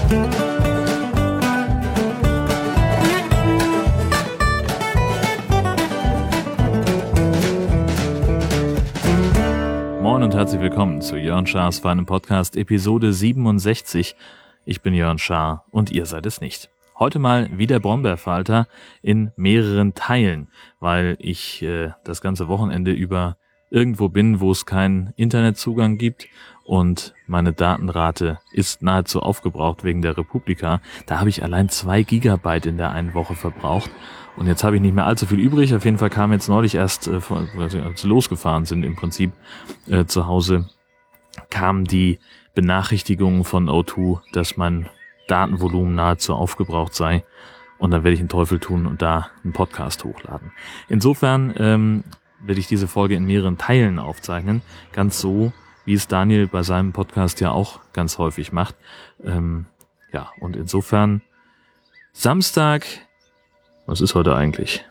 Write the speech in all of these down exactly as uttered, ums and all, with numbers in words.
Moin und herzlich willkommen zu Jörn Schars feinem Podcast Episode siebenundsechzig. Ich bin Jörn Schaar und ihr seid es nicht. Heute mal wieder Brombeerfalter in mehreren Teilen, weil ich äh, das ganze Wochenende über irgendwo bin, wo es keinen Internetzugang gibt und meine Datenrate ist nahezu aufgebraucht wegen der Republika. Da habe ich allein zwei Gigabyte in der einen Woche verbraucht und jetzt habe ich nicht mehr allzu viel übrig. Auf jeden Fall kam jetzt neulich erst, äh, als wir losgefahren sind im Prinzip äh, zu Hause, kam die Benachrichtigung von O zwei, dass mein Datenvolumen nahezu aufgebraucht sei. Und dann werde ich den Teufel tun und da einen Podcast hochladen. Insofern ähm, werde ich diese Folge in mehreren Teilen aufzeichnen. Ganz so, wie es Daniel bei seinem Podcast ja auch ganz häufig macht. Ähm, ja, und insofern Samstag, was ist heute eigentlich?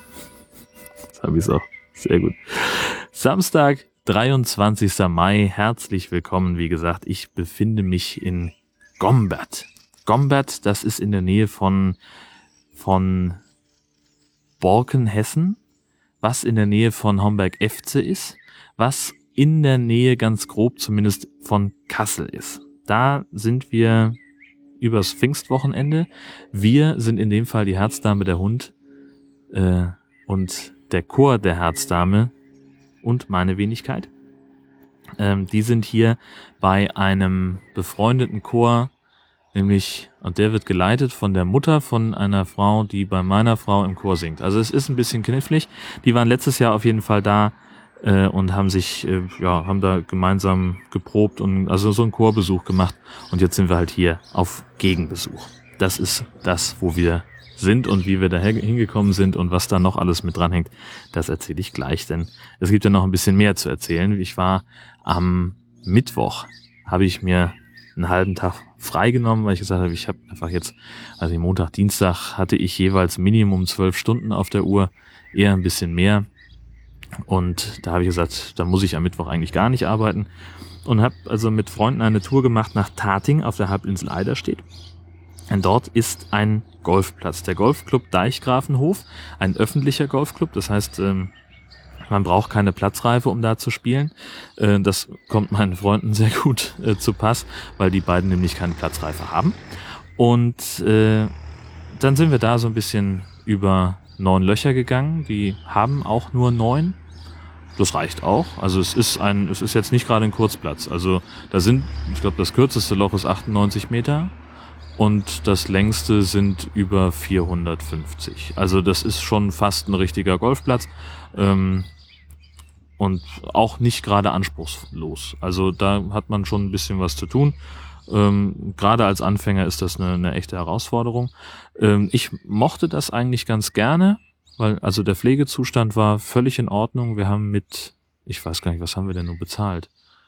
Jetzt habe ich es auch. Sehr gut. Samstag, dreiundzwanzigster Mai. Herzlich willkommen. Wie gesagt, ich befinde mich in Gombert. Gombert, das ist in der Nähe von, von Borken, Hessen, was in der Nähe von Homberg-Efze ist, was in der Nähe ganz grob zumindest von Kassel ist. Da sind wir übers Pfingstwochenende. Wir sind in dem Fall die Herzdame, der Hund äh, und der Chor der Herzdame und meine Wenigkeit. Ähm, die sind hier bei einem befreundeten Chor, nämlich, und der wird geleitet von der Mutter von einer Frau, die bei meiner Frau im Chor singt. Also es ist ein bisschen knifflig. Die waren letztes Jahr auf jeden Fall da äh, und haben sich, äh, ja, haben da gemeinsam geprobt und also so einen Chorbesuch gemacht. Und jetzt sind wir halt hier auf Gegenbesuch. Das ist das, wo wir sind und wie wir da hingekommen sind und was da noch alles mit dranhängt, das erzähle ich gleich, denn es gibt ja noch ein bisschen mehr zu erzählen. Ich war am Mittwoch, habe ich mir einen halben Tag freigenommen, weil ich gesagt habe, ich habe einfach jetzt, also Montag, Dienstag hatte ich jeweils Minimum zwölf Stunden auf der Uhr, eher ein bisschen mehr. Und da habe ich gesagt, da muss ich am Mittwoch eigentlich gar nicht arbeiten. Und habe also mit Freunden eine Tour gemacht nach Tating auf der Halbinsel Eiderstedt. Und dort ist ein Golfplatz, der Golfclub Deichgrafenhof, ein öffentlicher Golfclub, das heißt, ähm, man braucht keine Platzreife, um da zu spielen. Äh, das kommt meinen Freunden sehr gut äh, zu Pass, weil die beiden nämlich keine Platzreife haben. Und äh, dann sind wir da so ein bisschen über neun Löcher gegangen. Die haben auch nur neun. Das reicht auch. Also es ist ein, es ist jetzt nicht gerade ein Kurzplatz. Also da sind, ich glaube, das kürzeste Loch ist achtundneunzig Meter. Und das längste sind über vierhundertfünfzig. Also das ist schon fast ein richtiger Golfplatz. Ähm, und auch nicht gerade anspruchslos. Also da hat man schon ein bisschen was zu tun. Ähm, gerade als Anfänger ist das eine, eine echte Herausforderung. Ähm, ich mochte das eigentlich ganz gerne, weil also der Pflegezustand war völlig in Ordnung. Wir haben mit, ich weiß gar nicht, was haben wir denn nun bezahlt?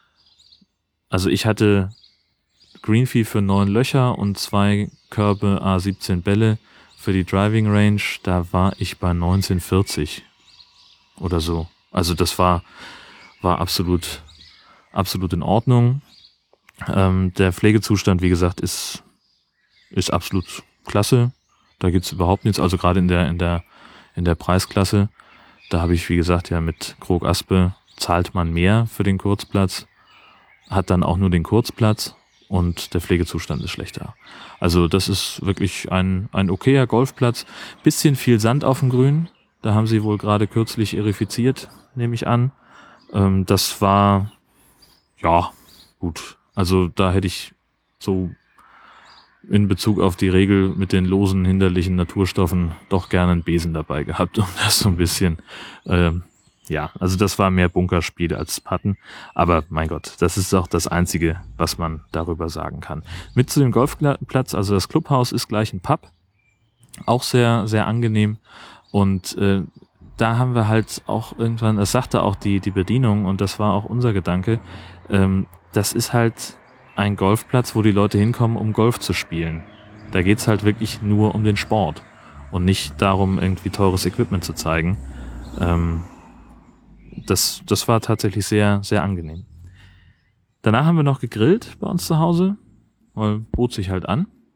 Also ich hatte Greenfee für neun Löcher und zwei Körbe à siebzehn Bälle für die Driving Range. Da war ich bei neunzehn vierzig oder so. Also das war war absolut absolut in Ordnung. Ähm, der Pflegezustand, wie gesagt, ist ist absolut klasse. Da gibt's überhaupt nichts. Also gerade in der in der in der Preisklasse, da habe ich, wie gesagt, ja mit Krog Aspe zahlt man mehr für den Kurzplatz, hat dann auch nur den Kurzplatz. Und der Pflegezustand ist schlechter. Also das ist wirklich ein ein okayer Golfplatz. Bisschen viel Sand auf dem Grün. Da haben sie wohl gerade kürzlich erifiziert, nehme ich an. Ähm, das war, ja, gut. Also da hätte ich so in Bezug auf die Regel mit den losen, hinderlichen Naturstoffen doch gerne einen Besen dabei gehabt, um das so ein bisschen... Ähm, Ja, also das war mehr Bunkerspiel als Putten, aber mein Gott, das ist auch das Einzige, was man darüber sagen kann. Mit zu dem Golfplatz, also das Clubhaus ist gleich ein Pub, auch sehr, sehr angenehm und äh, da haben wir halt auch irgendwann, das sagte auch die, die Bedienung und das war auch unser Gedanke, ähm, das ist halt ein Golfplatz, wo die Leute hinkommen, um Golf zu spielen. Da geht's halt wirklich nur um den Sport und nicht darum, irgendwie teures Equipment zu zeigen. Ähm, Das, das war tatsächlich sehr, sehr angenehm. Danach haben wir noch gegrillt bei uns zu Hause, weil bot sich halt an.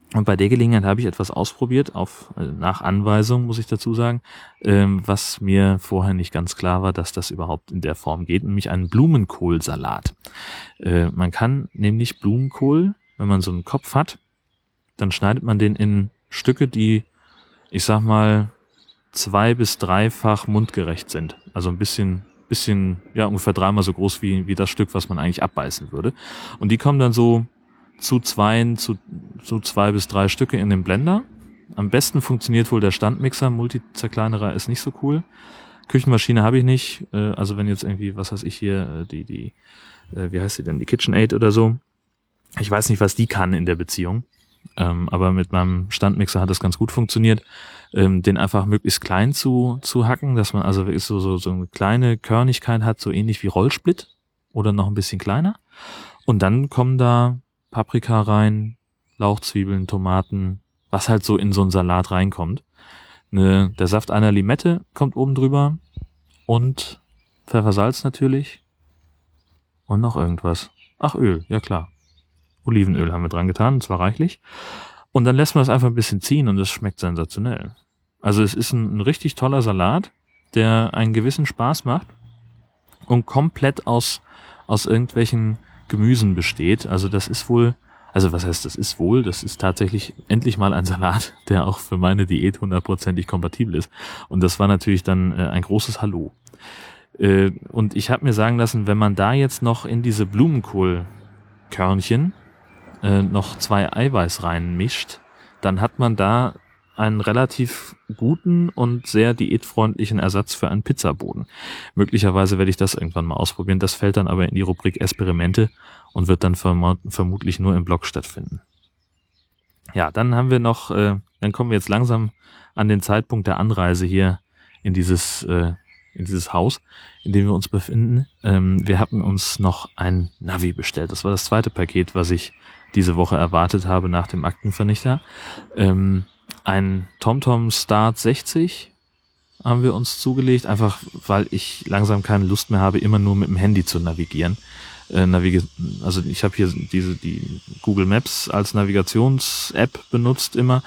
Und bei der Gelegenheit habe ich etwas ausprobiert, auf äh, nach Anweisung, muss ich dazu sagen, ähm, was mir vorher nicht ganz klar war, dass das überhaupt in der Form geht, nämlich einen Blumenkohlsalat. Äh, man kann nämlich Blumenkohl, wenn man so einen Kopf hat, dann schneidet man den in Stücke, die, ich sag mal, zwei- bis dreifach mundgerecht sind. Also ein bisschen, bisschen, ja, ungefähr dreimal so groß wie, wie das Stück, was man eigentlich abbeißen würde. Und die kommen dann so zu zweien, zu, zu zwei bis drei Stücke in den Blender. Am besten funktioniert wohl der Standmixer. Multizerkleinerer ist nicht so cool. Küchenmaschine habe ich nicht. Äh, also wenn jetzt irgendwie, was weiß ich hier, äh, die, die, äh, wie heißt sie denn, die KitchenAid oder so. Ich weiß nicht, was die kann in der Beziehung. Ähm, aber mit meinem Standmixer hat das ganz gut funktioniert. Ähm, den einfach möglichst klein zu, zu hacken, dass man also wirklich so, so, so eine kleine Körnigkeit hat, so ähnlich wie Rollsplit oder noch ein bisschen kleiner. Und dann kommen da Paprika rein, Lauchzwiebeln, Tomaten, was halt so in so einen Salat reinkommt. Ne, der Saft einer Limette kommt oben drüber und Pfeffersalz natürlich und noch irgendwas. Ach, Öl, ja klar. Olivenöl haben wir dran getan, und zwar reichlich. Und dann lässt man das einfach ein bisschen ziehen und es schmeckt sensationell. Also es ist ein, ein richtig toller Salat, der einen gewissen Spaß macht und komplett aus, aus irgendwelchen Gemüsen besteht. Also das ist wohl, also was heißt das ist wohl, das ist tatsächlich endlich mal ein Salat, der auch für meine Diät hundertprozentig kompatibel ist. Und das war natürlich dann äh, ein großes Hallo. Äh, und ich habe mir sagen lassen, wenn man da jetzt noch in diese Blumenkohlkörnchen äh, noch zwei Eiweiß reinmischt, dann hat man da einen relativ guten und sehr diätfreundlichen Ersatz für einen Pizzaboden. Möglicherweise werde ich das irgendwann mal ausprobieren. Das fällt dann aber in die Rubrik Experimente und wird dann verm- vermutlich nur im Blog stattfinden. Ja, dann haben wir noch, äh, dann kommen wir jetzt langsam an den Zeitpunkt der Anreise hier in dieses, äh, in dieses Haus, in dem wir uns befinden. Ähm, wir hatten uns noch ein Navi bestellt. Das war das zweite Paket, was ich diese Woche erwartet habe nach dem Aktenvernichter. Ähm, ein TomTom Start sechzig haben wir uns zugelegt, einfach weil ich langsam keine Lust mehr habe, immer nur mit dem Handy zu navigieren. Äh, Navig- also ich habe hier diese die Google Maps als Navigations-App benutzt immer.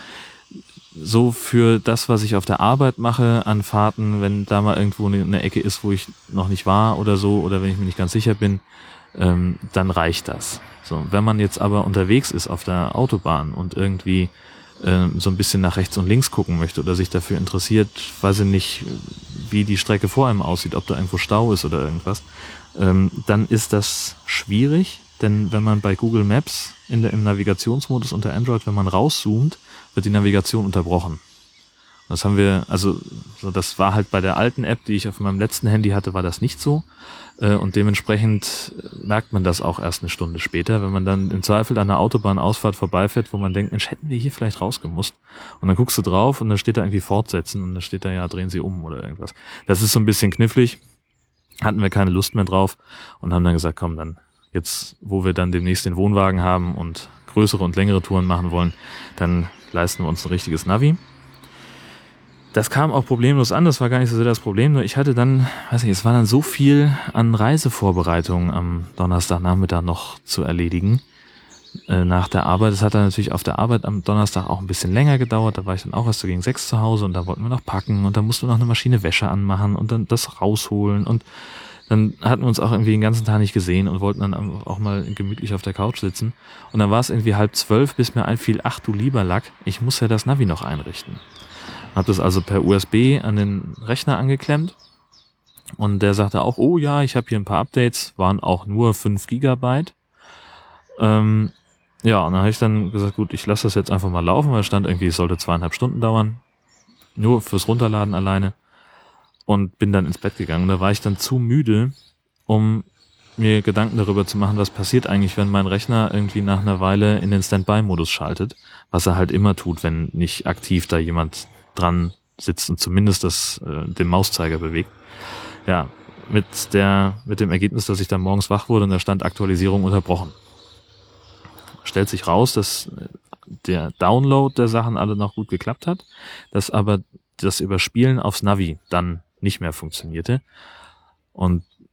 So für das, was ich auf der Arbeit mache, an Fahrten, wenn da mal irgendwo eine, eine Ecke ist, wo ich noch nicht war oder so, oder wenn ich mir nicht ganz sicher bin, ähm, dann reicht das. So, wenn man jetzt aber unterwegs ist auf der Autobahn und irgendwie ähm, so ein bisschen nach rechts und links gucken möchte oder sich dafür interessiert, weiß ich nicht, wie die Strecke vor einem aussieht, ob da irgendwo Stau ist oder irgendwas, ähm, dann ist das schwierig, denn wenn man bei Google Maps in der, im Navigationsmodus unter Android, wenn man rauszoomt, wird die Navigation unterbrochen. Das haben wir, also so, das war halt bei der alten App, die ich auf meinem letzten Handy hatte, war das nicht so. Äh, und dementsprechend merkt man das auch erst eine Stunde später, wenn man dann im Zweifel an einer Autobahnausfahrt vorbeifährt, wo man denkt, Mensch, hätten wir hier vielleicht rausgemusst. Und dann guckst du drauf und dann steht da irgendwie fortsetzen und dann steht da ja, drehen Sie um oder irgendwas. Das ist so ein bisschen knifflig. Hatten wir keine Lust mehr drauf und haben dann gesagt, komm, dann jetzt, wo wir dann demnächst den Wohnwagen haben und größere und längere Touren machen wollen, dann leisten wir uns ein richtiges Navi. Das kam auch problemlos an, das war gar nicht so sehr das Problem, nur ich hatte dann, weiß nicht, es war dann so viel an Reisevorbereitungen am Donnerstagnachmittag noch zu erledigen äh, nach der Arbeit. Das hat dann natürlich auf der Arbeit am Donnerstag auch ein bisschen länger gedauert, da war ich dann auch erst so gegen sechs zu Hause und da wollten wir noch packen und dann mussten wir noch eine Maschine Wäsche anmachen und dann das rausholen und dann hatten wir uns auch irgendwie den ganzen Tag nicht gesehen und wollten dann auch mal gemütlich auf der Couch sitzen und dann war es irgendwie halb zwölf, bis mir einfiel, ach du lieber Lack, ich muss ja das Navi noch einrichten. Hab das also per U S B an den Rechner angeklemmt und der sagte auch, oh ja, ich habe hier ein paar Updates, waren auch nur fünf Gigabyte. Ähm, ja, und dann habe ich dann gesagt, gut, ich lasse das jetzt einfach mal laufen, weil es stand irgendwie, es sollte zweieinhalb Stunden dauern, nur fürs Runterladen alleine und bin dann ins Bett gegangen. Und da war ich dann zu müde, um mir Gedanken darüber zu machen, was passiert eigentlich, wenn mein Rechner irgendwie nach einer Weile in den Standby-Modus schaltet, was er halt immer tut, wenn nicht aktiv da jemand dran sitzt und zumindest das, äh, den Mauszeiger bewegt. Ja, mit der, mit dem Ergebnis, dass ich dann morgens wach wurde und da stand Aktualisierung unterbrochen. Stellt sich raus, dass der Download der Sachen alle noch gut geklappt hat, dass aber das Überspielen aufs Navi dann nicht mehr funktionierte. Und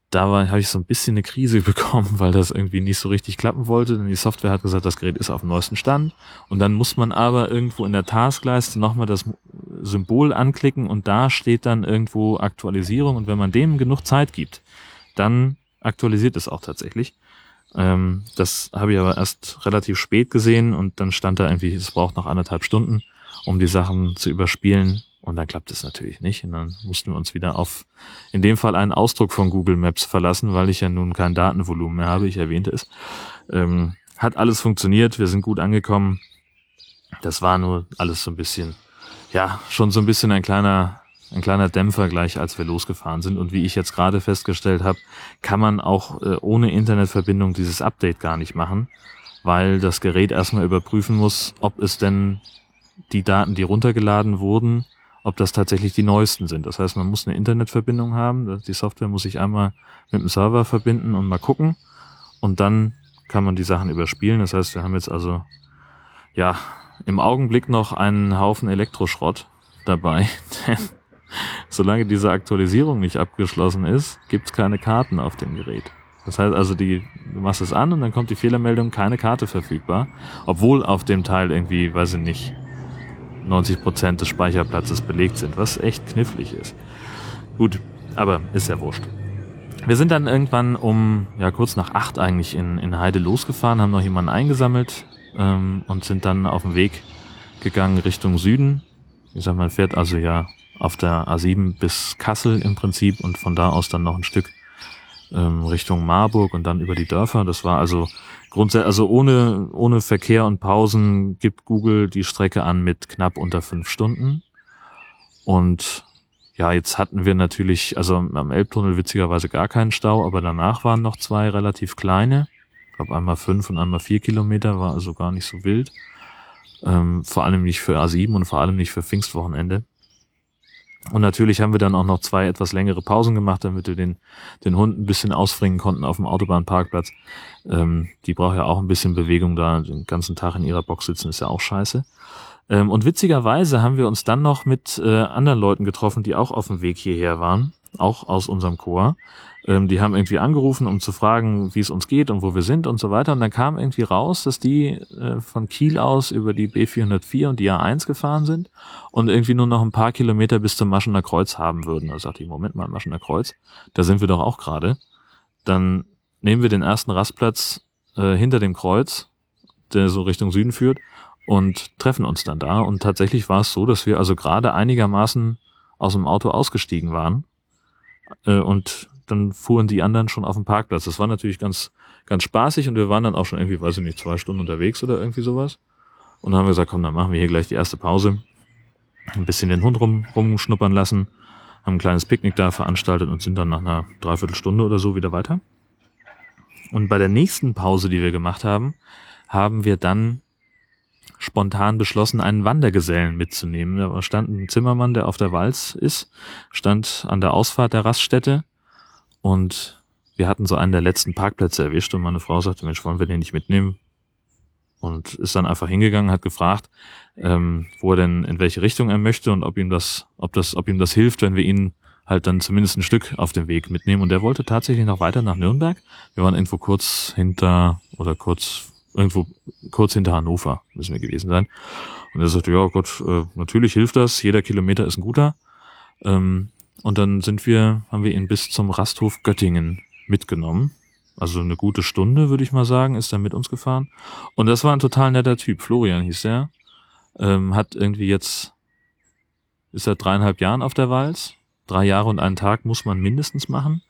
da habe ich so ein bisschen eine Krise bekommen, weil das irgendwie nicht so richtig klappen wollte. Denn die Software hat gesagt, das Gerät ist auf dem neuesten Stand. Und dann muss man aber irgendwo in der Taskleiste nochmal das Symbol anklicken und da steht dann irgendwo Aktualisierung. Und wenn man dem genug Zeit gibt, dann aktualisiert es auch tatsächlich. Ähm, das habe ich aber erst relativ spät gesehen und dann stand da irgendwie, es braucht noch anderthalb Stunden, um die Sachen zu überspielen. Und dann klappt es natürlich nicht. Und dann mussten wir uns wieder auf, in dem Fall, einen Ausdruck von Google Maps verlassen, weil ich ja nun kein Datenvolumen mehr habe. Ich erwähnte es. Ähm, hat alles funktioniert. Wir sind gut angekommen. Das war nur alles so ein bisschen, ja, schon so ein bisschen ein kleiner, ein kleiner Dämpfer gleich, als wir losgefahren sind. Und wie ich jetzt gerade festgestellt habe, kann man auch äh, ohne Internetverbindung dieses Update gar nicht machen, weil das Gerät erstmal überprüfen muss, ob es denn die Daten, die runtergeladen wurden, ob das tatsächlich die neuesten sind. Das heißt, man muss eine Internetverbindung haben. Die Software muss sich einmal mit dem Server verbinden und mal gucken. Und dann kann man die Sachen überspielen. Das heißt, wir haben jetzt also ja im Augenblick noch einen Haufen Elektroschrott dabei. Denn solange diese Aktualisierung nicht abgeschlossen ist, gibt es keine Karten auf dem Gerät. Das heißt also, die, du machst es an und dann kommt die Fehlermeldung, keine Karte verfügbar. Obwohl auf dem Teil irgendwie, weiß ich nicht, neunzig Prozent des Speicherplatzes belegt sind, was echt knifflig ist. Gut, aber ist ja wurscht. Wir sind dann irgendwann um, ja kurz nach acht eigentlich in, in Heide losgefahren, haben noch jemanden eingesammelt ähm, und sind dann auf den Weg gegangen Richtung Süden. Ich sag, man fährt also ja auf der A sieben bis Kassel im Prinzip und von da aus dann noch ein Stück ähm, Richtung Marburg und dann über die Dörfer. Das war also grundsätzlich, also ohne, ohne Verkehr und Pausen gibt Google die Strecke an mit knapp unter fünf Stunden. Und ja, jetzt hatten wir natürlich, also am Elbtunnel witzigerweise gar keinen Stau, aber danach waren noch zwei relativ kleine. Ich glaube einmal fünf und einmal vier Kilometer, war also gar nicht so wild. Ähm, vor allem nicht für A sieben und vor allem nicht für Pfingstwochenende. Und natürlich haben wir dann auch noch zwei etwas längere Pausen gemacht, damit wir den, den Hund ein bisschen ausfringen konnten auf dem Autobahnparkplatz. Ähm, die braucht ja auch ein bisschen Bewegung, da den ganzen Tag in ihrer Box sitzen ist ja auch scheiße. Ähm, und witzigerweise haben wir uns dann noch mit äh, anderen Leuten getroffen, die auch auf dem Weg hierher waren, auch aus unserem Chor. Ähm, die haben irgendwie angerufen, um zu fragen, wie es uns geht und wo wir sind und so weiter. Und dann kam irgendwie raus, dass die äh, von Kiel aus über die B vierhundertvier und die A eins gefahren sind und irgendwie nur noch ein paar Kilometer bis zum Maschener Kreuz haben würden. Da sagte ich, Moment mal, Maschener Kreuz, da sind wir doch auch gerade. Dann nehmen wir den ersten Rastplatz äh, hinter dem Kreuz, der so Richtung Süden führt, und treffen uns dann da. Und tatsächlich war es so, dass wir also gerade einigermaßen aus dem Auto ausgestiegen waren äh, und dann fuhren die anderen schon auf dem Parkplatz. Das war natürlich ganz ganz spaßig und wir waren dann auch schon irgendwie, weiß ich nicht, zwei Stunden unterwegs oder irgendwie sowas. Und dann haben wir gesagt, komm, dann machen wir hier gleich die erste Pause. Ein bisschen den Hund rum, rumschnuppern lassen, haben ein kleines Picknick da veranstaltet und sind dann nach einer Dreiviertelstunde oder so wieder weiter. Und bei der nächsten Pause, die wir gemacht haben, haben wir dann spontan beschlossen, einen Wandergesellen mitzunehmen. Da stand ein Zimmermann, der auf der Walz ist, stand an der Ausfahrt der Raststätte und wir hatten so einen der letzten Parkplätze erwischt und meine Frau sagte, Mensch, wollen wir den nicht mitnehmen? Und ist dann einfach hingegangen, hat gefragt, ähm, wo er denn, in welche Richtung er möchte und ob ihm das, ob das, ob ihm das hilft, wenn wir ihn halt dann zumindest ein Stück auf dem Weg mitnehmen. Und der wollte tatsächlich noch weiter nach Nürnberg. Wir waren irgendwo kurz hinter oder kurz irgendwo kurz hinter Hannover müssen wir gewesen sein. Und er sagte, ja Gott, äh, natürlich hilft das. Jeder Kilometer ist ein guter. Ähm, und dann sind wir, haben wir ihn bis zum Rasthof Göttingen mitgenommen. Also eine gute Stunde, würde ich mal sagen, ist er mit uns gefahren. Und das war ein total netter Typ. Florian hieß er. Ähm, hat irgendwie jetzt, ist seit dreieinhalb Jahren auf der Walz. Drei Jahre und einen Tag muss man mindestens machen.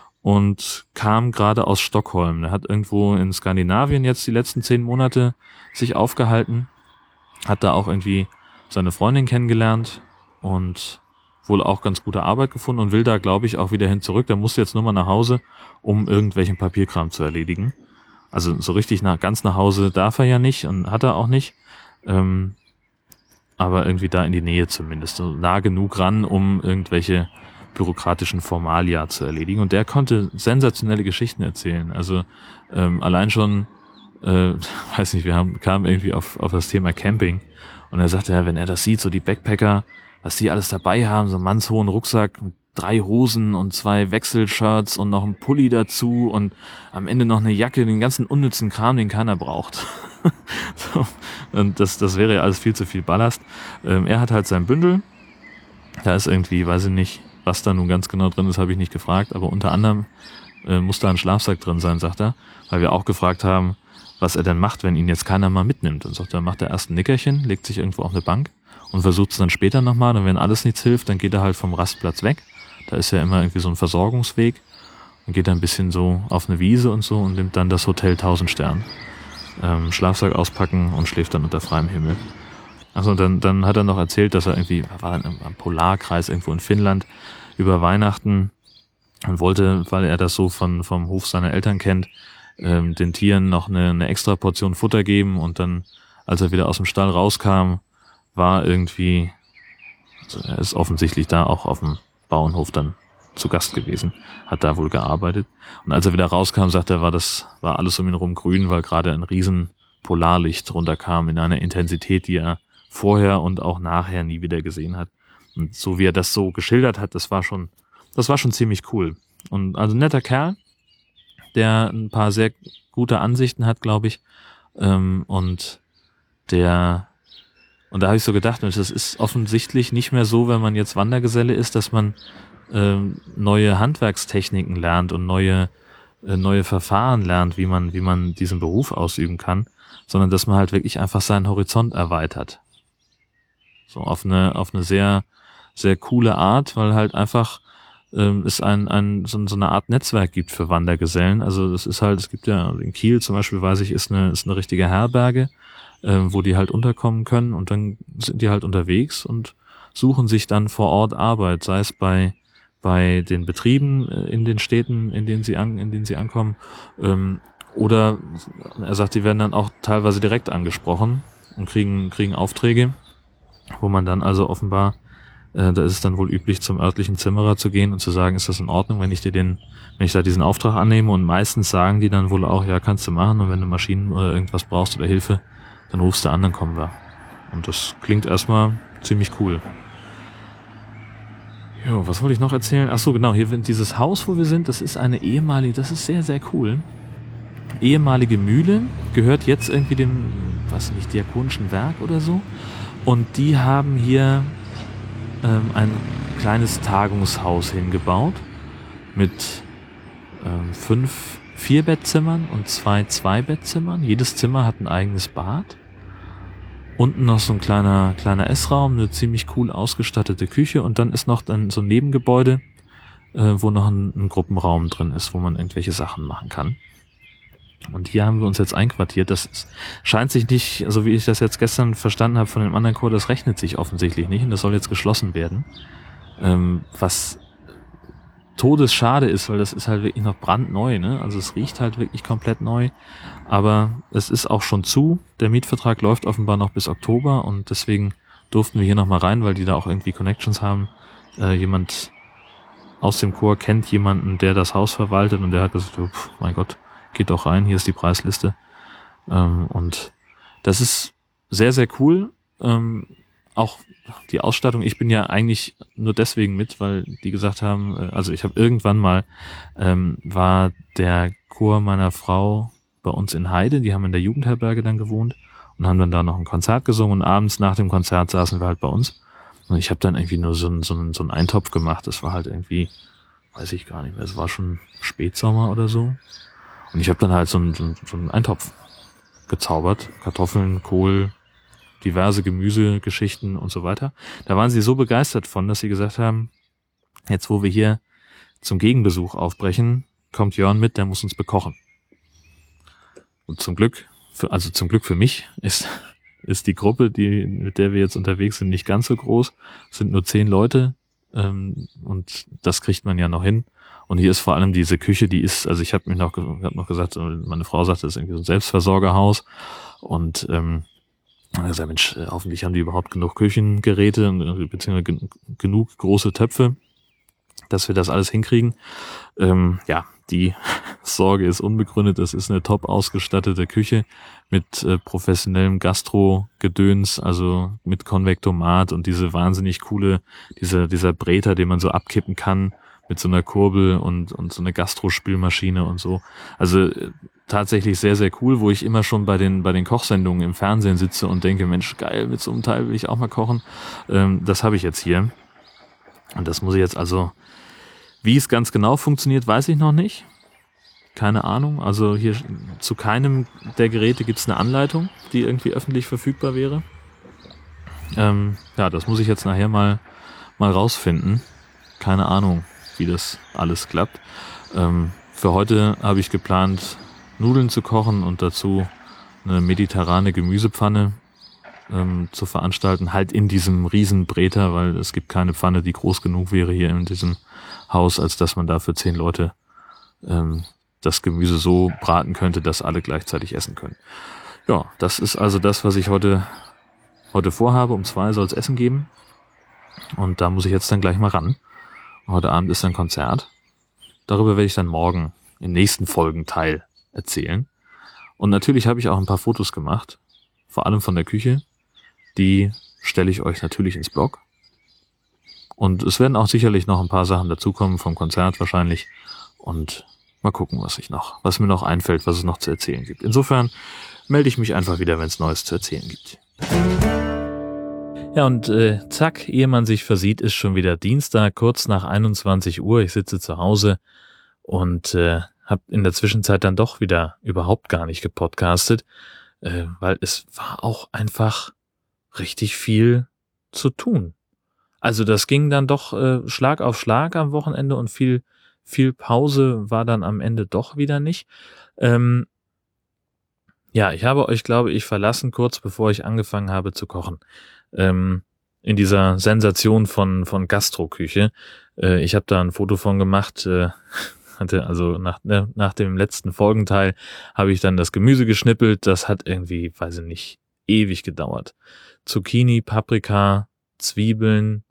Und kam gerade aus Stockholm. Er hat irgendwo in Skandinavien jetzt die letzten zehn Monate sich aufgehalten. Hat da auch irgendwie seine Freundin kennengelernt und wohl auch ganz gute Arbeit gefunden und will da, glaube ich, auch wieder hin zurück. Der musste jetzt nur mal nach Hause, um irgendwelchen Papierkram zu erledigen. Also so richtig nach, ganz nach Hause darf er ja nicht und hat er auch nicht. Ähm, aber irgendwie da in die Nähe zumindest. So nah genug ran, um irgendwelche bürokratischen Formalia zu erledigen. Und der konnte sensationelle Geschichten erzählen. Also ähm, allein schon, äh, weiß nicht, wir haben kamen irgendwie auf, auf das Thema Camping. Und er sagte, ja, wenn er das sieht, so die Backpacker, was die alles dabei haben, so einen mannshohen Rucksack, drei Hosen und zwei Wechselshirts und noch ein Pulli dazu und am Ende noch eine Jacke, den ganzen unnützen Kram, den keiner braucht. So, und das, das wäre ja alles viel zu viel Ballast. Ähm, er hat halt sein Bündel. Da ist irgendwie, weiß ich nicht, was da nun ganz genau drin ist, habe ich nicht gefragt, aber unter anderem äh, muss da ein Schlafsack drin sein, sagt er, weil wir auch gefragt haben, was er denn macht, wenn ihn jetzt keiner mal mitnimmt. Und sagt er, macht er erst ein Nickerchen, legt sich irgendwo auf eine Bank und versucht es dann später nochmal. Und wenn alles nichts hilft, dann geht er halt vom Rastplatz weg. Da ist ja immer irgendwie so ein Versorgungsweg. Und geht dann ein bisschen so auf eine Wiese und so und nimmt dann das Hotel Tausend Stern. Ähm, Schlafsack auspacken und schläft dann unter freiem Himmel. Also dann, dann hat er noch erzählt, dass er irgendwie, er war dann am Polarkreis irgendwo in Finnland über Weihnachten und wollte, weil er das so von vom Hof seiner Eltern kennt, ähm, den Tieren noch eine, eine extra Portion Futter geben und dann, als er wieder aus dem Stall rauskam, war irgendwie, also er ist offensichtlich da auch auf dem Bauernhof dann zu Gast gewesen, hat da wohl gearbeitet. Und als er wieder rauskam, sagte er, war das, war alles um ihn rum grün, weil gerade ein riesen Polarlicht runterkam in einer Intensität, die er vorher und auch nachher nie wieder gesehen hat. Und so wie er das so geschildert hat, das war schon, das war schon ziemlich cool. Und also ein netter Kerl, der ein paar sehr gute Ansichten hat, glaube ich. Ähm, und der, und da habe ich so gedacht, das ist offensichtlich nicht mehr so, wenn man jetzt Wandergeselle ist, dass man ähm, neue Handwerkstechniken lernt und neue äh, neue Verfahren lernt, wie man wie man diesen Beruf ausüben kann, sondern dass man halt wirklich einfach seinen Horizont erweitert. So auf eine auf eine sehr sehr coole Art, weil halt einfach ähm, es ein ein so, so eine Art Netzwerk gibt für Wandergesellen. Also das ist halt, es gibt ja in Kiel zum Beispiel, weiß ich, ist eine ist eine richtige Herberge, äh, wo die halt unterkommen können und dann sind die halt unterwegs und suchen sich dann vor Ort Arbeit, sei es bei bei den Betrieben in den Städten, in denen sie an, in denen sie ankommen, ähm, oder er sagt, die werden dann auch teilweise direkt angesprochen und kriegen kriegen Aufträge, wo man dann also offenbar, äh, da ist es dann wohl üblich, zum örtlichen Zimmerer zu gehen und zu sagen, ist das in Ordnung, wenn ich dir den, wenn ich da diesen Auftrag annehme, und meistens sagen die dann wohl auch, ja, kannst du machen, und wenn du Maschinen oder irgendwas brauchst oder Hilfe, dann rufst du an, dann kommen wir. Und das klingt erstmal ziemlich cool. Jo, was wollte ich noch erzählen? Ach so, genau, hier dieses Haus, wo wir sind, das ist eine ehemalige, das ist sehr, sehr cool. Ehemalige Mühle, gehört jetzt irgendwie dem, was nicht, Diakonischen Werk oder so. Und die haben hier ähm, ein kleines Tagungshaus hingebaut mit ähm, fünf Vierbettzimmern und zwei Zweibettzimmern. Jedes Zimmer hat ein eigenes Bad. Unten noch so ein kleiner kleiner Essraum, eine ziemlich cool ausgestattete Küche, und dann ist noch dann so ein Nebengebäude, äh, wo noch ein, ein Gruppenraum drin ist, wo man irgendwelche Sachen machen kann. Und hier haben wir uns jetzt einquartiert. Das ist, scheint sich nicht, so wie ich das jetzt gestern verstanden habe von dem anderen Chor, das rechnet sich offensichtlich nicht, und das soll jetzt geschlossen werden. Ähm, was todesschade ist, weil das ist halt wirklich noch brandneu, ne? Also es riecht halt wirklich komplett neu, aber es ist auch schon zu. Der Mietvertrag läuft offenbar noch bis Oktober, und deswegen durften wir hier nochmal rein, weil die da auch irgendwie Connections haben. Äh, jemand aus dem Chor kennt jemanden, der das Haus verwaltet, und der hat gesagt, oh, pf, mein Gott, geht doch rein, hier ist die Preisliste. Ähm, und das ist sehr, sehr cool. Ähm, auch die Ausstattung, ich bin ja eigentlich nur deswegen mit, weil die gesagt haben, also ich habe irgendwann mal, ähm, war der Chor meiner Frau bei uns in Heide, die haben in der Jugendherberge dann gewohnt und haben dann da noch ein Konzert gesungen, und abends nach dem Konzert saßen wir halt bei uns, und ich habe dann irgendwie nur so einen so einen, so einen Eintopf gemacht. Das war halt irgendwie, weiß ich gar nicht mehr, es war schon Spätsommer oder so, und ich habe dann halt so einen, so einen, so einen Eintopf gezaubert, Kartoffeln, Kohl, diverse Gemüsegeschichten und so weiter. Da waren sie so begeistert von, dass sie gesagt haben, jetzt wo wir hier zum Gegenbesuch aufbrechen, kommt Jörn mit, der muss uns bekochen. Und zum Glück, für, also zum Glück für mich, ist, ist die Gruppe, die, mit der wir jetzt unterwegs sind, nicht ganz so groß. Es sind nur zehn Leute, ähm, und das kriegt man ja noch hin. Und hier ist vor allem diese Küche, die ist, also ich habe mich noch, hab noch gesagt, meine Frau sagt, das ist irgendwie so ein Selbstversorgerhaus, und ähm, also Mensch, hoffentlich haben die überhaupt genug Küchengeräte beziehungsweise genug große Töpfe, dass wir das alles hinkriegen. Ähm, ja, die Sorge ist unbegründet. Das ist eine top ausgestattete Küche mit äh, professionellem Gastro-Gedöns, also mit Konvektomat und diese wahnsinnig coole, dieser, dieser Breter, den man so abkippen kann mit so einer Kurbel und, und so eine Gastrospülmaschine und so. Also äh, tatsächlich sehr, sehr cool, wo ich immer schon bei den, bei den Kochsendungen im Fernsehen sitze und denke, Mensch, geil, mit so einem Teil will ich auch mal kochen. Ähm, das habe ich jetzt hier. Und das muss ich jetzt also, wie es ganz genau funktioniert, weiß ich noch nicht. Keine Ahnung. Also hier zu keinem der Geräte gibt es eine Anleitung, die irgendwie öffentlich verfügbar wäre. Ähm, ja, das muss ich jetzt nachher mal, mal rausfinden. Keine Ahnung, wie das alles klappt. Ähm, für heute habe ich geplant, Nudeln zu kochen und dazu eine mediterrane Gemüsepfanne ähm, zu veranstalten. Halt in diesem riesen Breter, weil es gibt keine Pfanne, die groß genug wäre hier in diesem Haus, als dass man da für zehn Leute ähm, das Gemüse so braten könnte, dass alle gleichzeitig essen können. Ja, das ist also das, was ich heute heute vorhabe. Um zwei soll es Essen geben. Und da muss ich jetzt dann gleich mal ran. Heute Abend ist ein Konzert. Darüber werde ich dann morgen im nächsten Folgenteil erzählen. Und natürlich habe ich auch ein paar Fotos gemacht, vor allem von der Küche. Die stelle ich euch natürlich ins Blog. Und es werden auch sicherlich noch ein paar Sachen dazukommen vom Konzert wahrscheinlich. Und mal gucken, was ich noch, was mir noch einfällt, was es noch zu erzählen gibt. Insofern melde ich mich einfach wieder, wenn es Neues zu erzählen gibt. Ja, und äh, zack, ehe man sich versieht, ist schon wieder Dienstag, kurz nach einundzwanzig Uhr. Ich sitze zu Hause und äh, habe in der Zwischenzeit dann doch wieder überhaupt gar nicht gepodcastet, äh, weil es war auch einfach richtig viel zu tun. Also das ging dann doch äh, Schlag auf Schlag am Wochenende und viel viel Pause war dann am Ende doch wieder nicht. Ähm, ja, ich habe euch, glaube ich, verlassen, kurz bevor ich angefangen habe zu kochen. Ähm, in dieser Sensation von von Gastroküche. Äh, ich habe da ein Foto von gemacht. Äh, hatte also nach ne, nach dem letzten Folgenteil habe ich dann das Gemüse geschnippelt. Das hat irgendwie, weiß ich nicht, ewig gedauert. Zucchini, Paprika, Zwiebeln,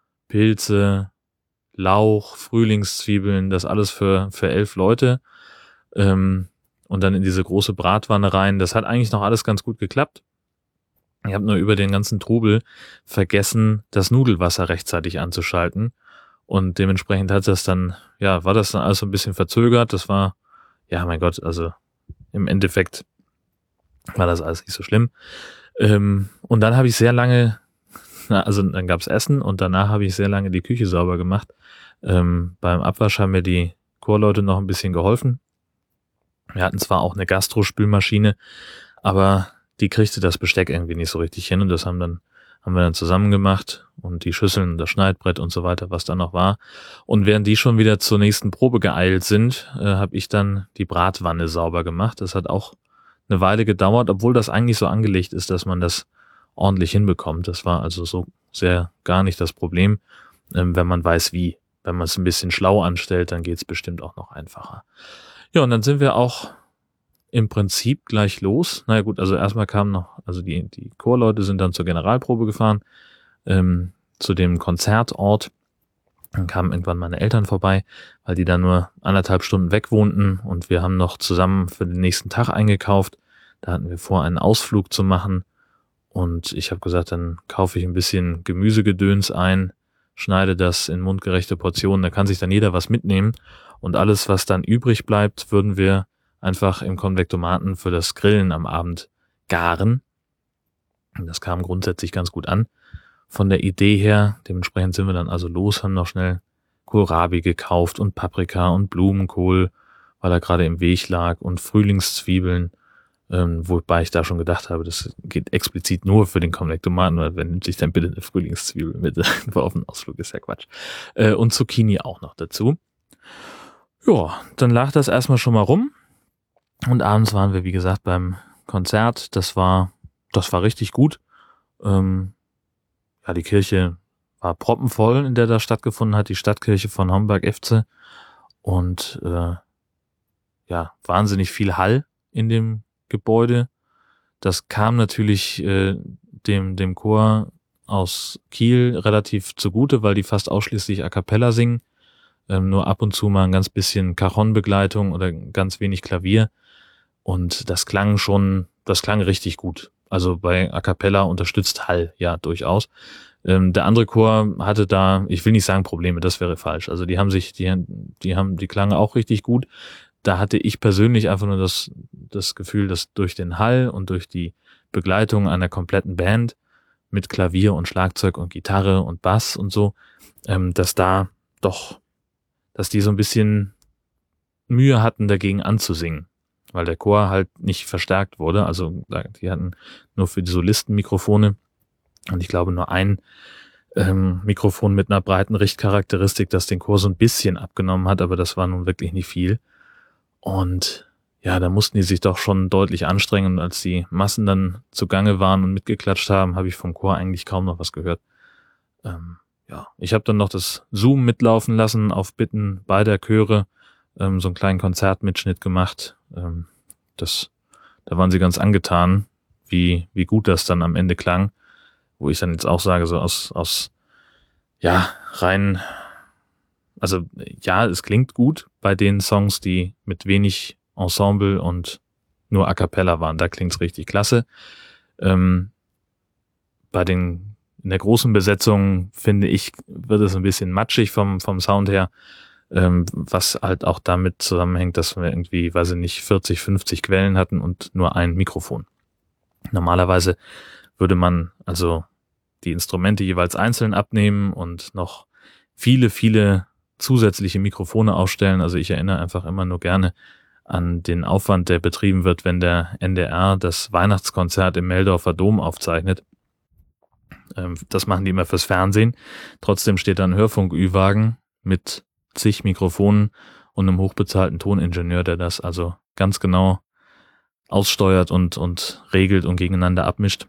Pilze, Lauch, Frühlingszwiebeln, das alles für für elf Leute. Ähm, und dann in diese große Bratwanne rein. Das hat eigentlich noch alles ganz gut geklappt. Ich habe nur über den ganzen Trubel vergessen, das Nudelwasser rechtzeitig anzuschalten. Und dementsprechend hat das dann, ja, war das dann alles so ein bisschen verzögert. Das war, ja, mein Gott, also im Endeffekt war das alles nicht so schlimm. Ähm, und dann habe ich sehr lange, na, also dann gab's Essen und danach habe ich sehr lange die Küche sauber gemacht. Ähm, beim Abwasch haben mir die Chorleute noch ein bisschen geholfen. Wir hatten zwar auch eine Gastrospülmaschine, aber die kriegte das Besteck irgendwie nicht so richtig hin und das haben dann haben wir dann zusammen gemacht und die Schüsseln, das Schneidbrett und so weiter, was da noch war. Und während die schon wieder zur nächsten Probe geeilt sind, äh, habe ich dann die Bratwanne sauber gemacht. Das hat auch eine Weile gedauert, obwohl das eigentlich so angelegt ist, dass man das ordentlich hinbekommt. Das war also so sehr gar nicht das Problem, ähm, wenn man weiß wie. Wenn man es ein bisschen schlau anstellt, dann geht es bestimmt auch noch einfacher. Ja, und dann sind wir auch im Prinzip gleich los. Naja gut, also erstmal kamen noch, also die, die Chorleute sind dann zur Generalprobe gefahren, ähm, zu dem Konzertort. Dann kamen irgendwann meine Eltern vorbei, weil die da nur anderthalb Stunden weg wohnten und wir haben noch zusammen für den nächsten Tag eingekauft. Da hatten wir vor, einen Ausflug zu machen und ich habe gesagt, dann kaufe ich ein bisschen Gemüsegedöns ein, schneide das in mundgerechte Portionen, da kann sich dann jeder was mitnehmen und alles, was dann übrig bleibt, würden wir einfach im Konvektomaten für das Grillen am Abend garen. Das kam grundsätzlich ganz gut an von der Idee her. Dementsprechend sind wir dann also los, haben noch schnell Kohlrabi gekauft und Paprika und Blumenkohl, weil er gerade im Weg lag und Frühlingszwiebeln, ähm, wobei ich da schon gedacht habe, das geht explizit nur für den Konvektomaten, weil wer nimmt sich dann bitte eine Frühlingszwiebel mit auf den Ausflug, ist ja Quatsch. Äh, und Zucchini auch noch dazu. Ja, dann lag das erstmal schon mal rum. Und abends waren wir, wie gesagt, beim Konzert. Das war, das war richtig gut. Ähm, ja, die Kirche war proppenvoll, in der das stattgefunden hat, die Stadtkirche von Homberg-Efze. Und äh, ja, wahnsinnig viel Hall in dem Gebäude. Das kam natürlich äh, dem, dem Chor aus Kiel relativ zugute, weil die fast ausschließlich A Cappella singen. ähm, nur ab und zu mal ein ganz bisschen Cajon-Begleitung oder ganz wenig Klavier. Und das klang schon, das klang richtig gut. Also bei A Cappella unterstützt Hall ja durchaus. Ähm, der andere Chor hatte da, ich will nicht sagen Probleme, das wäre falsch. Also die haben sich, die, die haben, die klangen auch richtig gut. Da hatte ich persönlich einfach nur das, das Gefühl, dass durch den Hall und durch die Begleitung einer kompletten Band mit Klavier und Schlagzeug und Gitarre und Bass und so, ähm, dass da doch, dass die so ein bisschen Mühe hatten, dagegen anzusingen, weil der Chor halt nicht verstärkt wurde. Also die hatten nur für die Solisten Mikrofone und ich glaube nur ein ähm, Mikrofon mit einer breiten Richtcharakteristik, das den Chor so ein bisschen abgenommen hat, aber das war nun wirklich nicht viel. Und ja, da mussten die sich doch schon deutlich anstrengen. Und als die Massen dann zugange waren und mitgeklatscht haben, habe ich vom Chor eigentlich kaum noch was gehört. Ähm, ja, ich habe dann noch das Zoom mitlaufen lassen auf Bitten beider Chöre, ähm, so einen kleinen Konzertmitschnitt gemacht. Ähm, das, da waren sie ganz angetan, wie wie gut das dann am Ende klang. Wo ich dann jetzt auch sage, so aus aus ja rein, also ja, es klingt gut bei den Songs, die mit wenig Ensemble und nur A Cappella waren. Da klingt's richtig klasse. Ähm, bei den in der großen Besetzung, finde ich, wird es ein bisschen matschig vom vom Sound her, ähm, was halt auch damit zusammenhängt, dass wir irgendwie, weiß ich nicht, vierzig, fünfzig Quellen hatten und nur ein Mikrofon. Normalerweise würde man also die Instrumente jeweils einzeln abnehmen und noch viele, viele zusätzliche Mikrofone aufstellen. Also ich erinnere einfach immer nur gerne an den Aufwand, der betrieben wird, wenn der N D R das Weihnachtskonzert im Meldorfer Dom aufzeichnet. Ähm, das machen die immer fürs Fernsehen. Trotzdem steht da ein Hörfunk-Ü-Wagen mit zig Mikrofonen und einem hochbezahlten Toningenieur, der das also ganz genau aussteuert und, und regelt und gegeneinander abmischt.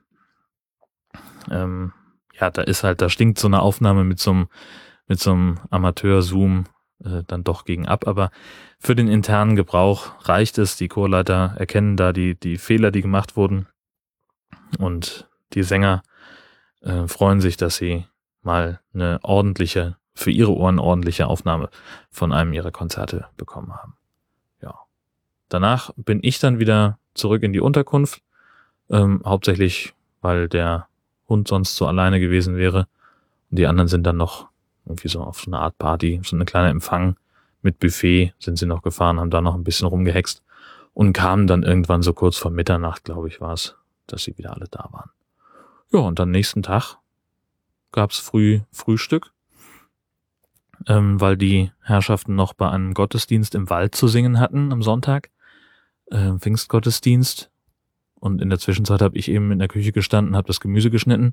Ähm, ja, da ist halt, da stinkt so eine Aufnahme mit so einem, mit so einem Amateur-Zoom äh, dann doch gegen ab. Aber für den internen Gebrauch reicht es. Die Chorleiter erkennen da die, die Fehler, die gemacht wurden. Und die Sänger äh, freuen sich, dass sie mal eine ordentliche, für ihre Ohren ordentliche Aufnahme von einem ihrer Konzerte bekommen haben. Ja. Danach bin ich dann wieder zurück in die Unterkunft. Ähm, hauptsächlich, weil der Hund sonst so alleine gewesen wäre. Und die anderen sind dann noch irgendwie so auf so eine Art Party, so eine kleine Empfang mit Buffet sind sie noch gefahren, haben da noch ein bisschen rumgehext und kamen dann irgendwann so kurz vor Mitternacht, glaube ich, war es, dass sie wieder alle da waren. Ja, und am nächsten Tag gab's früh Frühstück, ähm, weil die Herrschaften noch bei einem Gottesdienst im Wald zu singen hatten am Sonntag, äh, Pfingstgottesdienst. Und in der Zwischenzeit habe ich eben in der Küche gestanden, habe das Gemüse geschnitten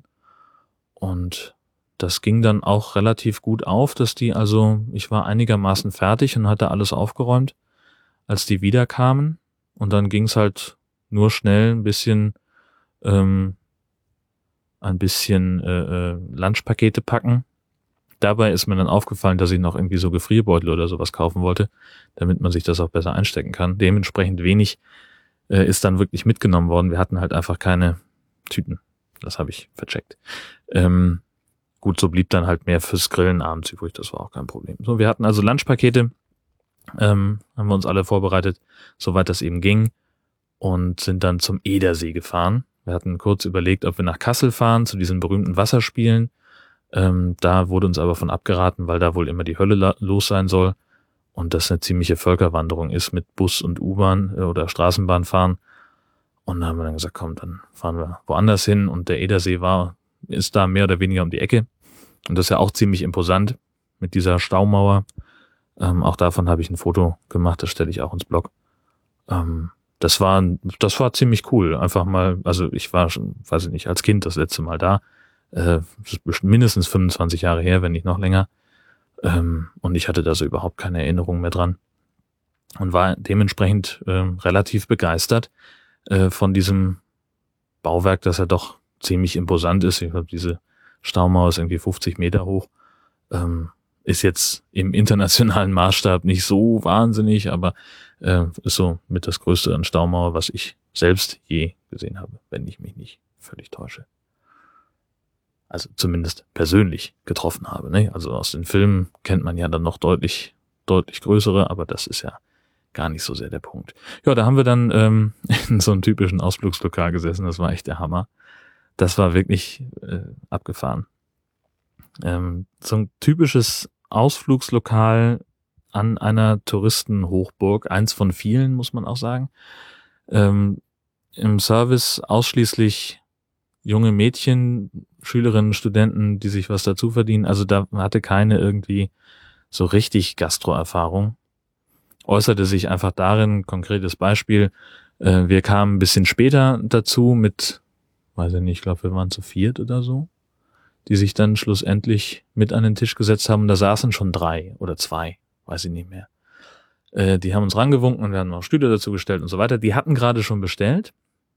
und das ging dann auch relativ gut auf, dass die also, ich war einigermaßen fertig und hatte alles aufgeräumt, als die wiederkamen und dann ging's halt nur schnell ein bisschen, ähm, ein bisschen äh, äh, Lunchpakete packen. Dabei ist mir dann aufgefallen, dass ich noch irgendwie so Gefrierbeutel oder sowas kaufen wollte, damit man sich das auch besser einstecken kann. Dementsprechend wenig äh, ist dann wirklich mitgenommen worden. Wir hatten halt einfach keine Tüten. Das habe ich vercheckt. Ähm, gut, so blieb dann halt mehr fürs Grillen abends übrig. Das war auch kein Problem. So, wir hatten also Lunchpakete, ähm, haben wir uns alle vorbereitet, soweit das eben ging, und sind dann zum Edersee gefahren. Wir hatten kurz überlegt, ob wir nach Kassel fahren, zu diesen berühmten Wasserspielen. Ähm, da wurde uns aber von abgeraten, weil da wohl immer die Hölle la- los sein soll und das eine ziemliche Völkerwanderung ist mit Bus und U-Bahn äh, oder Straßenbahn fahren. Und da haben wir dann gesagt, komm, dann fahren wir woanders hin. Und der Edersee war, ist da mehr oder weniger um die Ecke. Und das ist ja auch ziemlich imposant mit dieser Staumauer. Ähm, auch davon habe ich ein Foto gemacht, das stelle ich auch ins Blog. Ähm, das war, das war ziemlich cool. Einfach mal, also ich war schon, weiß ich nicht, als Kind das letzte Mal da. Äh, das ist bestimmt mindestens fünfundzwanzig Jahre her, wenn nicht noch länger. Ähm, und ich hatte da so überhaupt keine Erinnerung mehr dran. Und war dementsprechend äh, relativ begeistert äh, von diesem Bauwerk, das ja doch ziemlich imposant ist. Ich glaube, diese Staumauer ist irgendwie fünfzig Meter hoch. Ähm, ist jetzt im internationalen Maßstab nicht so wahnsinnig, aber äh, ist so mit das Größte an Staumauer, was ich selbst je gesehen habe, wenn ich mich nicht völlig täusche. Also zumindest persönlich getroffen habe. Ne? Also aus den Filmen kennt man ja dann noch deutlich deutlich größere, aber das ist ja gar nicht so sehr der Punkt. Ja, da haben wir dann ähm, in so einem typischen Ausflugslokal gesessen, das war echt der Hammer. Das war wirklich äh, abgefahren. Ähm, so ein typisches Ausflugslokal an einer Touristenhochburg, eins von vielen, muss man auch sagen. Ähm, im Service ausschließlich junge Mädchen, Schülerinnen, Studenten, die sich was dazu verdienen. Also da hatte keine irgendwie so richtig Gastro-Erfahrung. Äußerte sich einfach darin, konkretes Beispiel, äh, wir kamen ein bisschen später dazu mit, weiß ich nicht, ich glaube, wir waren zu viert oder so, die sich dann schlussendlich mit an den Tisch gesetzt haben. Da saßen schon drei oder zwei, weiß ich nicht mehr. Äh, die haben uns rangewunken und wir haben noch Stühle dazu gestellt und so weiter. Die hatten gerade schon bestellt.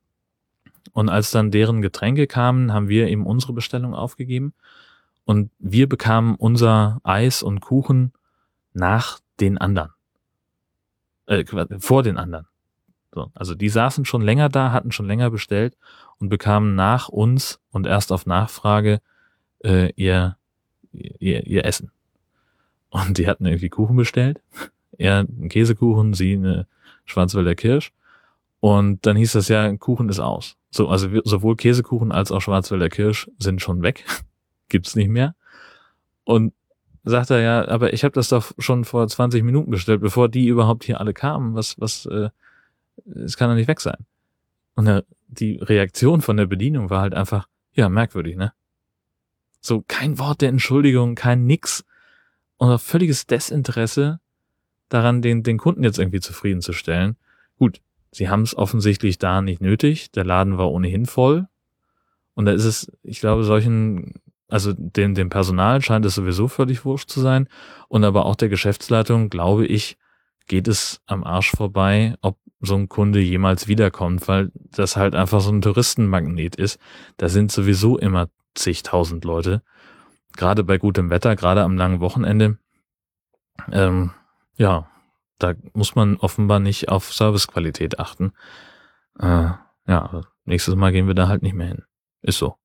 Und als dann deren Getränke kamen, haben wir eben unsere Bestellung aufgegeben. Und wir bekamen unser Eis und Kuchen nach den anderen. Äh, vor den anderen. So, also die saßen schon länger da, hatten schon länger bestellt und bekamen nach uns und erst auf Nachfrage äh, ihr, ihr, ihr Essen. Und die hatten irgendwie Kuchen bestellt. Er einen Käsekuchen, sie eine Schwarzwälder Kirsch. Und dann hieß das ja, Kuchen ist aus. So, also sowohl Käsekuchen als auch Schwarzwälder Kirsch sind schon weg. Gibt's nicht mehr. Und sagt er ja, aber ich habe das doch schon vor zwanzig Minuten bestellt, bevor die überhaupt hier alle kamen. Was, was, äh, es kann doch nicht weg sein. Und der, die Reaktion von der Bedienung war halt einfach, ja, merkwürdig, ne? So kein Wort der Entschuldigung, kein Nix. Und völliges Desinteresse daran, den, den Kunden jetzt irgendwie zufriedenzustellen. Gut, sie haben es offensichtlich da nicht nötig. Der Laden war ohnehin voll. Und da ist es, ich glaube, solchen, also dem, dem Personal scheint es sowieso völlig wurscht zu sein. Und aber auch der Geschäftsleitung, glaube ich, geht es am Arsch vorbei, ob so ein Kunde jemals wiederkommt, weil das halt einfach so ein Touristenmagnet ist. Da sind sowieso immer zigtausend Leute. Gerade bei gutem Wetter, gerade am langen Wochenende. Ähm, ja, da muss man offenbar nicht auf Servicequalität achten. Äh, ja, nächstes Mal gehen wir da halt nicht mehr hin. Ist so.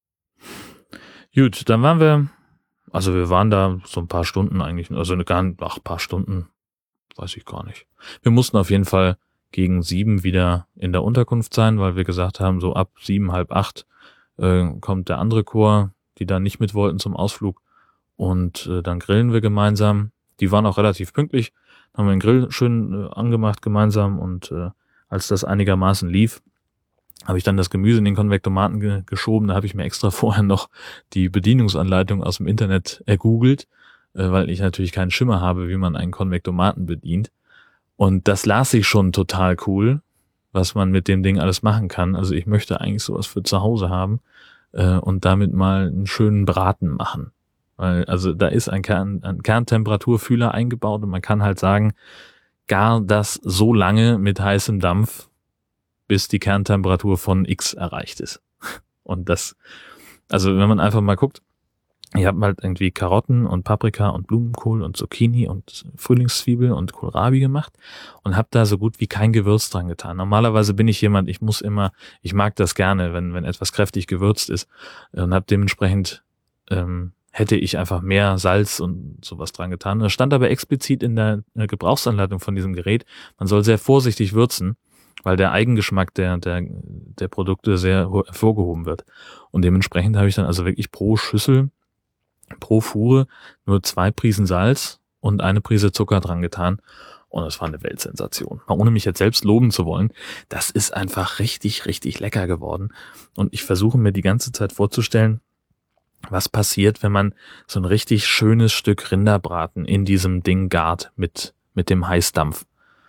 Gut, dann waren wir, also wir waren da so ein paar Stunden eigentlich, also gar nicht, ach, paar Stunden, weiß ich gar nicht. Wir mussten auf jeden Fall gegen sieben wieder in der Unterkunft sein, weil wir gesagt haben, so ab sieben, halb acht äh, kommt der andere Chor, die da nicht mit wollten zum Ausflug und äh, dann grillen wir gemeinsam. Die waren auch relativ pünktlich, haben wir den Grill schön äh, angemacht gemeinsam und äh, als das einigermaßen lief, habe ich dann das Gemüse in den Konvektomaten ge- geschoben. Da habe ich mir extra vorher noch die Bedienungsanleitung aus dem Internet ergoogelt, äh, weil ich natürlich keinen Schimmer habe, wie man einen Konvektomaten bedient. Und das las ich schon total cool, was man mit dem Ding alles machen kann. Also ich möchte eigentlich sowas für zu Hause haben äh, und damit mal einen schönen Braten machen. Weil, also da ist ein, Kern, ein Kerntemperaturfühler eingebaut und man kann halt sagen, gar das so lange mit heißem Dampf, bis die Kerntemperatur von X erreicht ist. Und das, also wenn man einfach mal guckt, ich habe halt irgendwie Karotten und Paprika und Blumenkohl und Zucchini und Frühlingszwiebel und Kohlrabi gemacht und habe da so gut wie kein Gewürz dran getan. Normalerweise bin ich jemand, ich muss immer, ich mag das gerne, wenn wenn etwas kräftig gewürzt ist und habe dementsprechend ähm, hätte ich einfach mehr Salz und sowas dran getan. Das stand aber explizit in der Gebrauchsanleitung von diesem Gerät, man soll sehr vorsichtig würzen, weil der Eigengeschmack der der der Produkte sehr hervorgehoben wird. Und dementsprechend habe ich dann also wirklich pro Schüssel, pro Fuhre nur zwei Prisen Salz und eine Prise Zucker dran getan. Und das war eine Weltsensation. Mal ohne mich jetzt selbst loben zu wollen, das ist einfach richtig, richtig lecker geworden. Und ich versuche mir die ganze Zeit vorzustellen, was passiert, wenn man so ein richtig schönes Stück Rinderbraten in diesem Ding gart mit mit dem Heißdampf.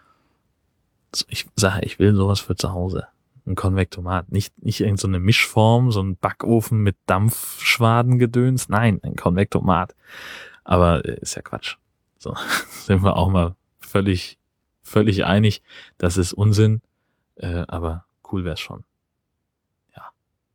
Ich sage, ich will sowas für zu Hause. Ein Konvektomat. Nicht, nicht irgend so eine Mischform, so ein Backofen mit Dampfschwadengedöns. Nein, ein Konvektomat. Aber äh, ist ja Quatsch. So sind wir auch mal völlig, völlig einig. Das ist Unsinn. Äh, aber cool wär's schon. Ja.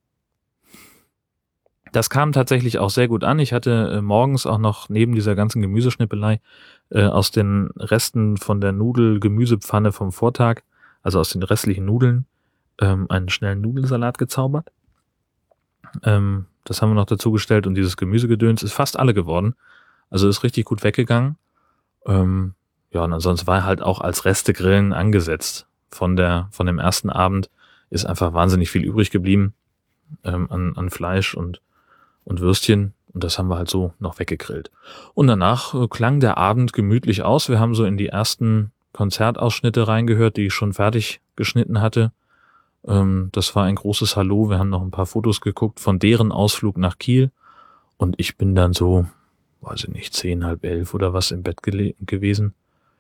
Das kam tatsächlich auch sehr gut an. Ich hatte äh, morgens auch noch neben dieser ganzen Gemüseschnippelei äh, aus den Resten von der Nudel-Gemüsepfanne vom Vortag, also aus den restlichen Nudeln, ähm, einen schnellen Nudelsalat gezaubert. Ähm, das haben wir noch dazu gestellt und dieses Gemüsegedöns ist fast alle geworden. Also ist richtig gut weggegangen. Ähm, ja, und ansonsten war halt auch als Restegrillen angesetzt. Von der, von dem ersten Abend ist einfach wahnsinnig viel übrig geblieben ähm, an, an Fleisch und, und Würstchen. Und das haben wir halt so noch weggegrillt. Und danach äh, klang der Abend gemütlich aus. Wir haben so in die ersten Konzertausschnitte reingehört, die ich schon fertig geschnitten hatte. Ähm, das war ein großes Hallo. Wir haben noch ein paar Fotos geguckt von deren Ausflug nach Kiel. Und ich bin dann so, weiß ich nicht, zehn, halb elf oder was im Bett gele- gewesen.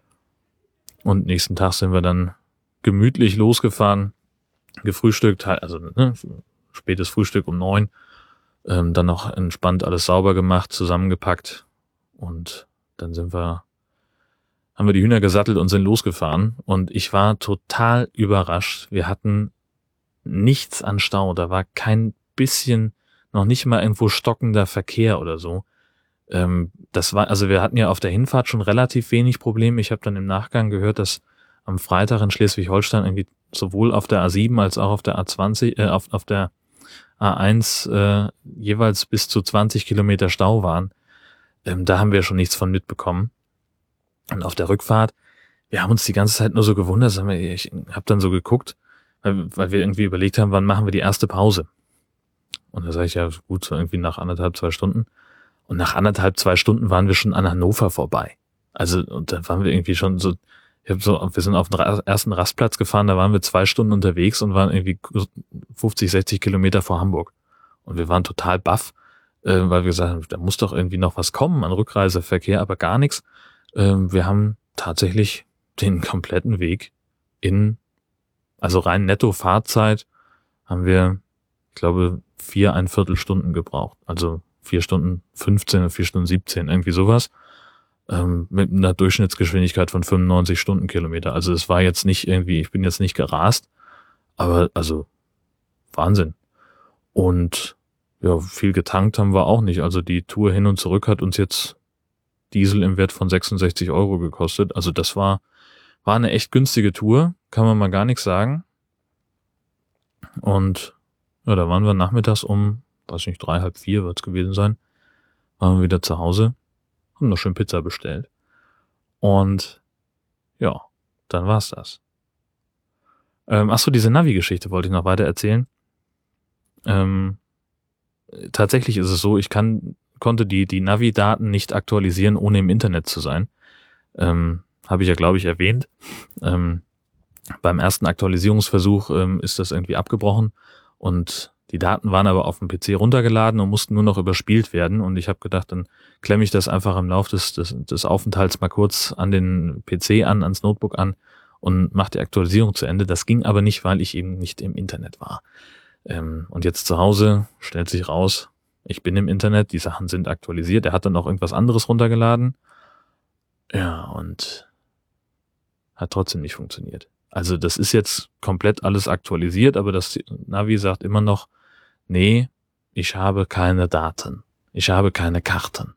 Und nächsten Tag sind wir dann gemütlich losgefahren, gefrühstückt, also ne, spätes Frühstück um neun. Ähm, dann noch entspannt alles sauber gemacht, zusammengepackt und dann sind wir, haben wir die Hühner gesattelt und sind losgefahren und ich war total überrascht. Wir hatten nichts an Stau, da war kein bisschen, noch nicht mal irgendwo stockender Verkehr oder so. Ähm, das war, also wir hatten ja auf der Hinfahrt schon relativ wenig Probleme. Ich habe dann im Nachgang gehört, dass am Freitag in Schleswig-Holstein irgendwie sowohl auf der A sieben als auch auf der A zwanzig, äh, auf, auf der A eins äh, jeweils bis zu zwanzig Kilometer Stau waren. Ähm, da haben wir schon nichts von mitbekommen. Und auf der Rückfahrt, wir haben uns die ganze Zeit nur so gewundert, sagen wir, ich habe dann so geguckt, weil, weil wir irgendwie überlegt haben, wann machen wir die erste Pause. Und da sage ich, ja gut, so irgendwie nach anderthalb, zwei Stunden. Und nach anderthalb, zwei Stunden waren wir schon an Hannover vorbei. Also, und dann waren wir irgendwie schon so, ich hab so, wir sind auf den ersten Rastplatz gefahren, da waren wir zwei Stunden unterwegs und waren irgendwie fünfzig, sechzig Kilometer vor Hamburg. Und wir waren total baff, äh, weil wir gesagt haben, da muss doch irgendwie noch was kommen an Rückreiseverkehr, aber gar nichts. Äh, wir haben tatsächlich den kompletten Weg in, also rein netto Fahrzeit, haben wir, ich glaube, vier, ein Viertelstunden gebraucht. Also vier Stunden fünfzehn oder vier Stunden siebzehn, irgendwie sowas. Ähm, mit einer Durchschnittsgeschwindigkeit von fünfundneunzig Stundenkilometer. Also es war jetzt nicht irgendwie, ich bin jetzt nicht gerast, aber also Wahnsinn. Und ja, viel getankt haben wir auch nicht. Also die Tour hin und zurück hat uns jetzt Diesel im Wert von sechsundsechzig Euro gekostet. Also das war, war eine echt günstige Tour, kann man mal gar nichts sagen. Und ja, da waren wir nachmittags um, weiß nicht, drei, halb vier wird es gewesen sein, waren wir wieder zu Hause. Haben noch schön Pizza bestellt. Und ja, dann war's das. Ähm, achso, diese Navi-Geschichte wollte ich noch weiter erzählen. Ähm, tatsächlich ist es so, ich kann, konnte die, die Navi-Daten nicht aktualisieren, ohne im Internet zu sein. Ähm, habe ich ja, glaube ich, erwähnt. Ähm, beim ersten Aktualisierungsversuch ähm, ist das irgendwie abgebrochen und die Daten waren aber auf dem P C runtergeladen und mussten nur noch überspielt werden. Und ich habe gedacht, dann klemme ich das einfach im Laufe des, des, des Aufenthalts mal kurz an den P C an, ans Notebook an und mache die Aktualisierung zu Ende. Das ging aber nicht, weil ich eben nicht im Internet war. Ähm, und jetzt zu Hause stellt sich raus, ich bin im Internet, die Sachen sind aktualisiert. Er hat dann auch irgendwas anderes runtergeladen. Ja, und hat trotzdem nicht funktioniert. Also das ist jetzt komplett alles aktualisiert, aber das Navi sagt immer noch, nee, ich habe keine Daten. Ich habe keine Karten.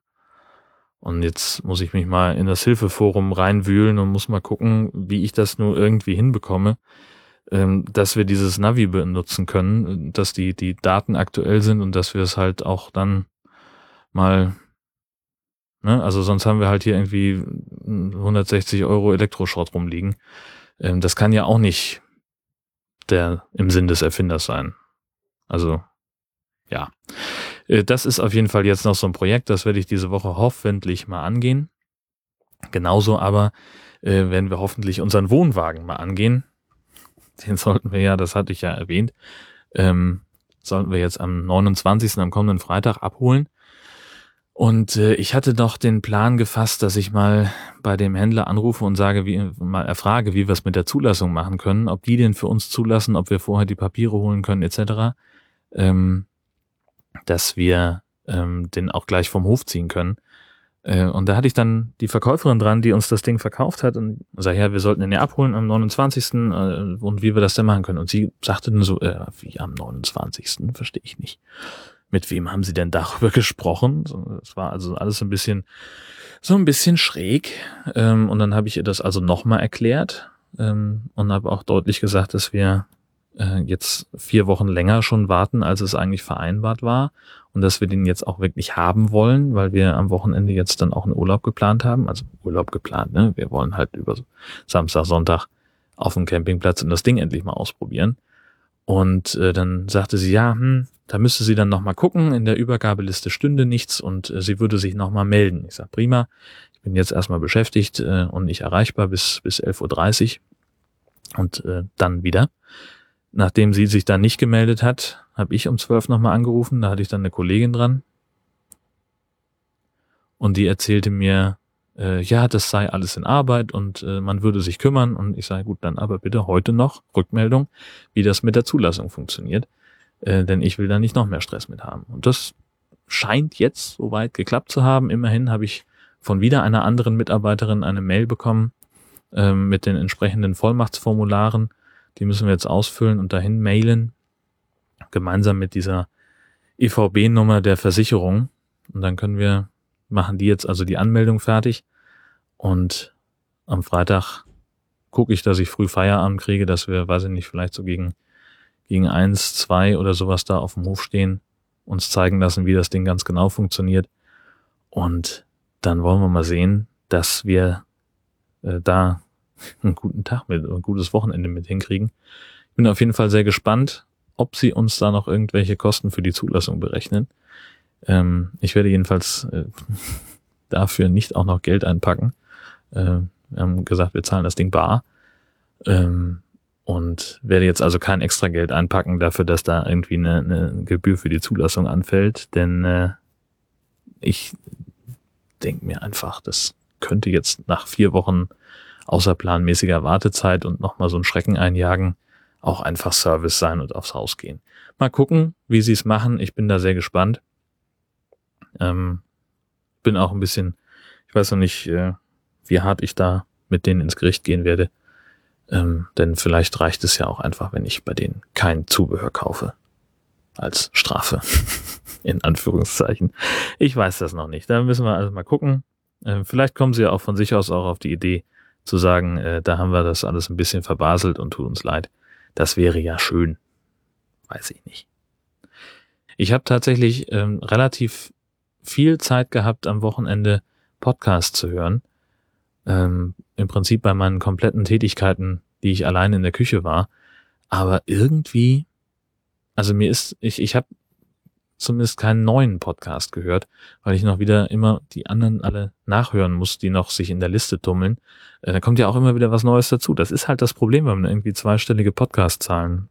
Und jetzt muss ich mich mal in das Hilfeforum reinwühlen und muss mal gucken, wie ich das nur irgendwie hinbekomme, ähm, dass wir dieses Navi benutzen können, dass die, die Daten aktuell sind und dass wir es halt auch dann mal, ne, also sonst haben wir halt hier irgendwie hundertsechzig Euro Elektroschrott rumliegen. Ähm, das kann ja auch nicht der im Sinn des Erfinders sein. Also, ja. Das ist auf jeden Fall jetzt noch so ein Projekt, das werde ich diese Woche hoffentlich mal angehen. Genauso aber äh, werden wir hoffentlich unseren Wohnwagen mal angehen. Den sollten wir ja, das hatte ich ja erwähnt, ähm, sollten wir jetzt am neunundzwanzigsten am kommenden Freitag abholen. Und äh, ich hatte noch den Plan gefasst, dass ich mal bei dem Händler anrufe und sage, wie mal erfrage, wie wir es mit der Zulassung machen können, ob die den für uns zulassen, ob wir vorher die Papiere holen können, et cetera. Ähm, dass wir ähm, den auch gleich vom Hof ziehen können. Äh, und da hatte ich dann die Verkäuferin dran, die uns das Ding verkauft hat und sag ja, wir sollten den ja abholen am neunundzwanzigsten Äh, und wie wir das denn machen können. Und sie sagte dann so, äh, wie am neunundzwanzigsten Verstehe ich nicht. Mit wem haben sie denn darüber gesprochen? Es war also alles ein bisschen, so ein bisschen schräg. Ähm, und dann habe ich ihr das also nochmal erklärt ähm, und habe auch deutlich gesagt, dass wir äh, jetzt vier Wochen länger schon warten, als es eigentlich vereinbart war. Und dass wir den jetzt auch wirklich haben wollen, weil wir am Wochenende jetzt dann auch einen Urlaub geplant haben. Also Urlaub geplant, ne? Wir wollen halt über Samstag, Sonntag auf dem Campingplatz und das Ding endlich mal ausprobieren. Und äh, dann sagte sie, ja, hm, da müsste sie dann nochmal gucken, in der Übergabeliste stünde nichts und äh, sie würde sich nochmal melden. Ich sag, prima, ich bin jetzt erstmal beschäftigt äh, und nicht erreichbar bis bis elf Uhr dreißig und äh, dann wieder. Nachdem sie sich dann nicht gemeldet hat, habe ich um zwölf nochmal angerufen, da hatte ich dann eine Kollegin dran und die erzählte mir, äh, ja, das sei alles in Arbeit und äh, man würde sich kümmern und ich sage, gut, dann aber bitte heute noch Rückmeldung, wie das mit der Zulassung funktioniert, äh, denn ich will da nicht noch mehr Stress mit haben. Und das scheint jetzt soweit geklappt zu haben. Immerhin habe ich von wieder einer anderen Mitarbeiterin eine Mail bekommen äh, mit den entsprechenden Vollmachtsformularen. Die müssen wir jetzt ausfüllen und dahin mailen, gemeinsam mit dieser E V B-Nummer der Versicherung. Und dann können wir, machen die jetzt also die Anmeldung fertig. Und am Freitag gucke ich, dass ich früh Feierabend kriege, dass wir, weiß ich nicht, vielleicht so gegen, gegen eins, zwei oder sowas da auf dem Hof stehen, uns zeigen lassen, wie das Ding ganz genau funktioniert. Und dann wollen wir mal sehen, dass wir äh, da einen guten Tag mit, ein gutes Wochenende mit hinkriegen. Ich bin auf jeden Fall sehr gespannt, ob sie uns da noch irgendwelche Kosten für die Zulassung berechnen. Ähm, ich werde jedenfalls äh, dafür nicht auch noch Geld einpacken. Äh, wir haben gesagt, wir zahlen das Ding bar. Ähm, und werde jetzt also kein extra Geld einpacken dafür, dass da irgendwie eine, eine Gebühr für die Zulassung anfällt. Denn äh, ich denke mir einfach, das könnte jetzt nach vier Wochen außerplanmäßiger Wartezeit und nochmal so ein Schrecken einjagen, auch einfach Service sein und aufs Haus gehen. Mal gucken, wie sie es machen. Ich bin da sehr gespannt. Ähm, bin auch ein bisschen, ich weiß noch nicht, äh, wie hart ich da mit denen ins Gericht gehen werde. Ähm, denn vielleicht reicht es ja auch einfach, wenn ich bei denen kein Zubehör kaufe. Als Strafe. In Anführungszeichen. Ich weiß das noch nicht. Da müssen wir also mal gucken. Äh, vielleicht kommen sie ja auch von sich aus auch auf die Idee, zu sagen, äh, da haben wir das alles ein bisschen verbaselt und tut uns leid. Das wäre ja schön. Weiß ich nicht. Ich habe tatsächlich ähm, relativ viel Zeit gehabt, am Wochenende Podcasts zu hören. Ähm, im Prinzip bei meinen kompletten Tätigkeiten, die ich allein in der Küche war. Aber irgendwie, also mir ist, ich, ich habe zumindest keinen neuen Podcast gehört, weil ich noch wieder immer die anderen alle nachhören muss, die noch sich in der Liste tummeln. Äh, da kommt ja auch immer wieder was Neues dazu. Das ist halt das Problem, wenn man irgendwie zweistellige Podcast-Zahlen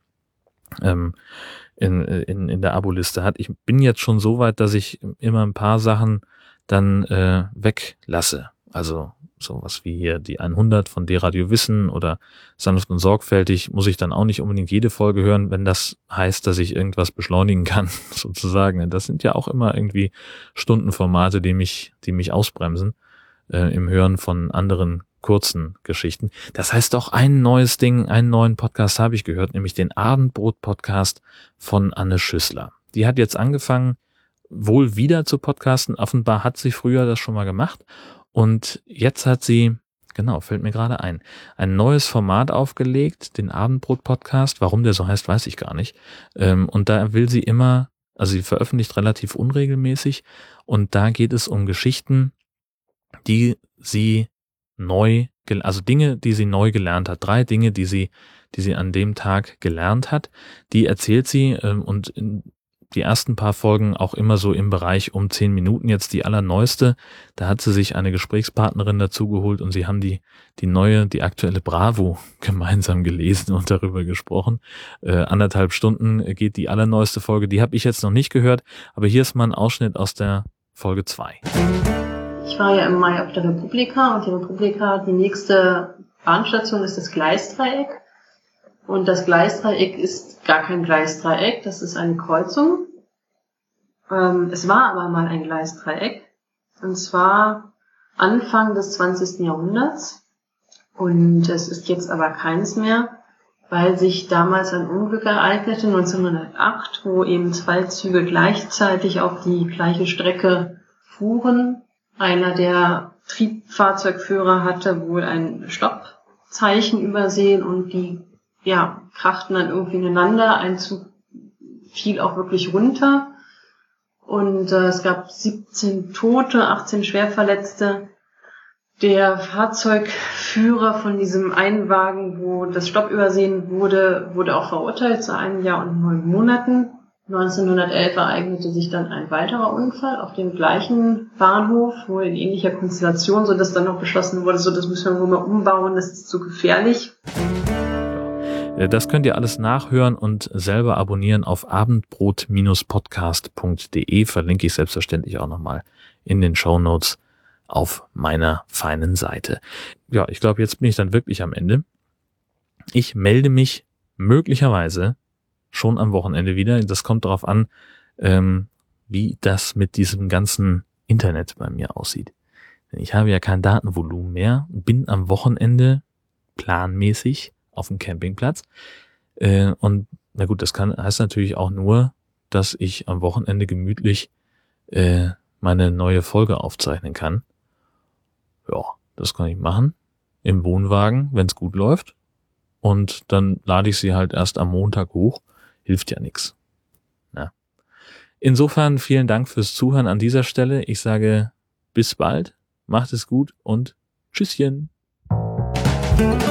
ähm, in, in, in der Abo-Liste hat. Ich bin jetzt schon so weit, dass ich immer ein paar Sachen dann äh, weglasse. Also sowas wie hier die hundert von D-Radio Wissen oder Sanft und Sorgfältig muss ich dann auch nicht unbedingt jede Folge hören, wenn das heißt, dass ich irgendwas beschleunigen kann, sozusagen. Das sind ja auch immer irgendwie Stundenformate, die mich, die mich ausbremsen äh, im Hören von anderen kurzen Geschichten. Das heißt doch, ein neues Ding, einen neuen Podcast habe ich gehört, nämlich den Abendbrot-Podcast von Anne Schüssler. Die hat jetzt angefangen, wohl wieder zu podcasten. Offenbar hat sie früher das schon mal gemacht. Und jetzt hat sie, genau, fällt mir gerade ein, ein neues Format aufgelegt, den Abendbrot-Podcast. Warum der so heißt, weiß ich gar nicht. Und da will sie immer, also sie veröffentlicht relativ unregelmäßig und da geht es um Geschichten, die sie neu, also Dinge, die sie neu gelernt hat. Drei Dinge, die sie, die sie an dem Tag gelernt hat, die erzählt sie und in die ersten paar Folgen auch immer so im Bereich um zehn Minuten. Jetzt die allerneueste, da hat sie sich eine Gesprächspartnerin dazu geholt und sie haben die die neue, die aktuelle Bravo gemeinsam gelesen und darüber gesprochen. Äh, anderthalb Stunden geht die allerneueste Folge, die habe ich jetzt noch nicht gehört, aber hier ist mal ein Ausschnitt aus der Folge zwei. Ich war ja im Mai auf der Republika und die Republika, die nächste Bahnstation ist das Gleisdreieck. Und das Gleisdreieck ist gar kein Gleisdreieck, das ist eine Kreuzung. Ähm, es war aber mal ein Gleisdreieck, und zwar Anfang des zwanzigsten Jahrhunderts. Und es ist jetzt aber keins mehr, weil sich damals ein Unglück ereignete, neunzehnhundertacht, wo eben zwei Züge gleichzeitig auf die gleiche Strecke fuhren. Einer der Triebfahrzeugführer hatte wohl ein Stoppzeichen übersehen und die ja, krachten dann irgendwie ineinander. Ein Zug fiel auch wirklich runter. Und äh, es gab siebzehn Tote, achtzehn Schwerverletzte. Der Fahrzeugführer von diesem einen Wagen, wo das Stopp übersehen wurde, wurde auch verurteilt zu einem Jahr und neun Monaten. neunzehnhundertelf ereignete sich dann ein weiterer Unfall auf dem gleichen Bahnhof, wohl in ähnlicher Konstellation, sodass dann noch beschlossen wurde, so das müssen wir wohl mal umbauen, das ist zu gefährlich. Das könnt ihr alles nachhören und selber abonnieren auf abendbrot Bindestrich podcast Punkt de. Verlinke ich selbstverständlich auch nochmal in den Shownotes auf meiner feinen Seite. Ja, ich glaube, jetzt bin ich dann wirklich am Ende. Ich melde mich möglicherweise schon am Wochenende wieder. Das kommt darauf an, ähm, wie das mit diesem ganzen Internet bei mir aussieht. Denn ich habe ja kein Datenvolumen mehr, bin am Wochenende planmäßig auf dem Campingplatz. Äh, und na gut, das kann heißt natürlich auch nur, dass ich am Wochenende gemütlich äh, meine neue Folge aufzeichnen kann. Ja, das kann ich machen. Im Wohnwagen, wenn es gut läuft. Und dann lade ich sie halt erst am Montag hoch. Hilft ja nichts. Ja. Insofern vielen Dank fürs Zuhören an dieser Stelle. Ich sage bis bald, macht es gut und Tschüsschen.